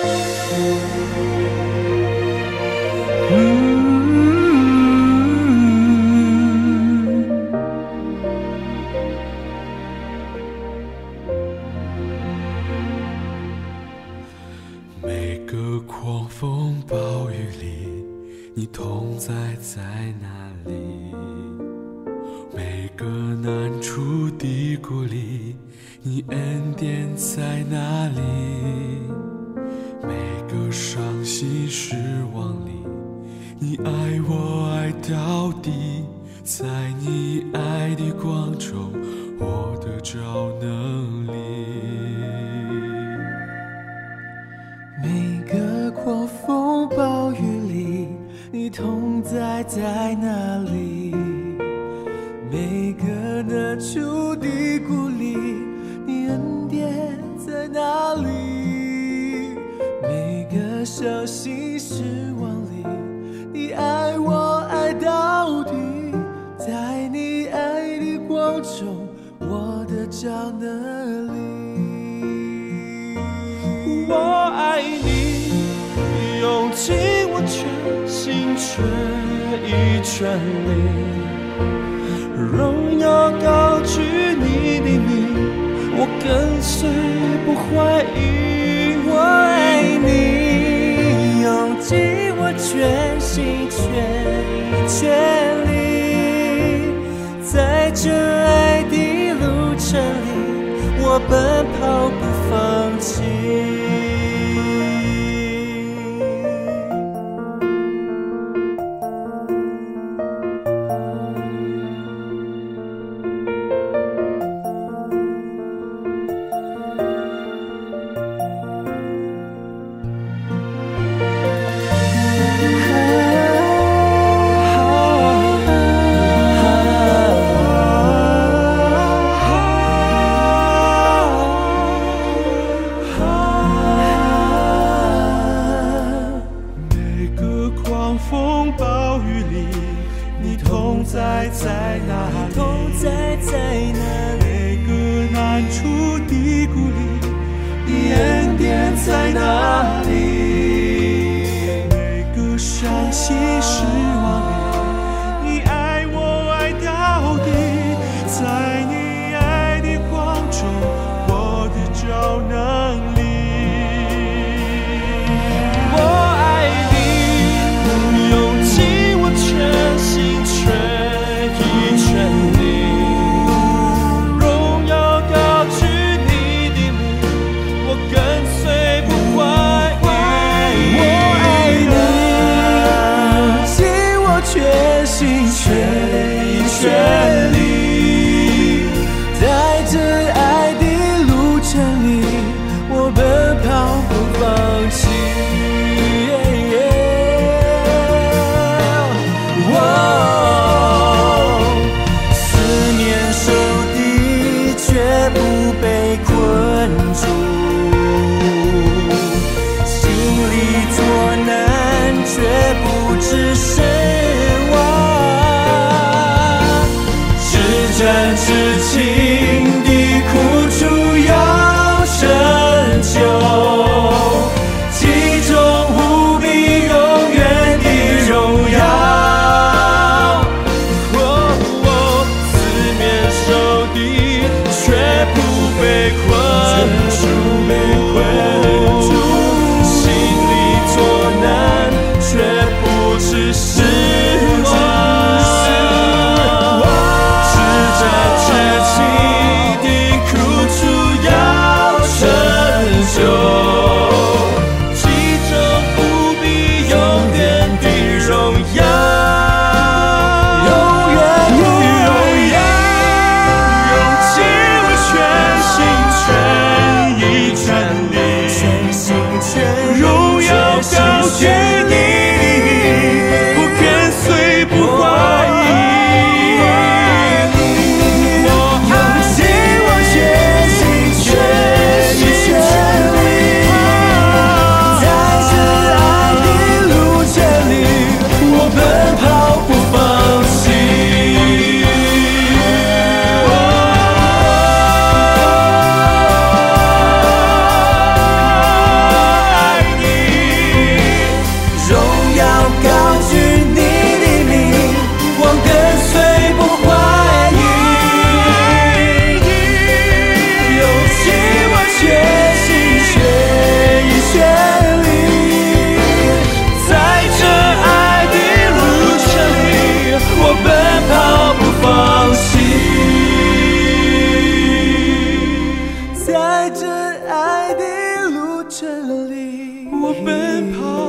每个狂风暴雨里，你同在在哪里？每个难处低谷里，你恩典在哪里？每个伤心失望里，你爱我爱到底，在你爱的光中，我得着能力。 每个狂风暴雨里，你同在在哪里？每个难处低谷里，你恩典在哪里？每个伤心失望里，你爱我爱到底，在你爱的光中，我得着能力。 我爱你，用尽我全心全意全力，荣耀高举你的名，我跟随不怀疑。 我爱你，用尽我全心全意全力，在这爱的路程里，我奔跑不放弃。 我奔跑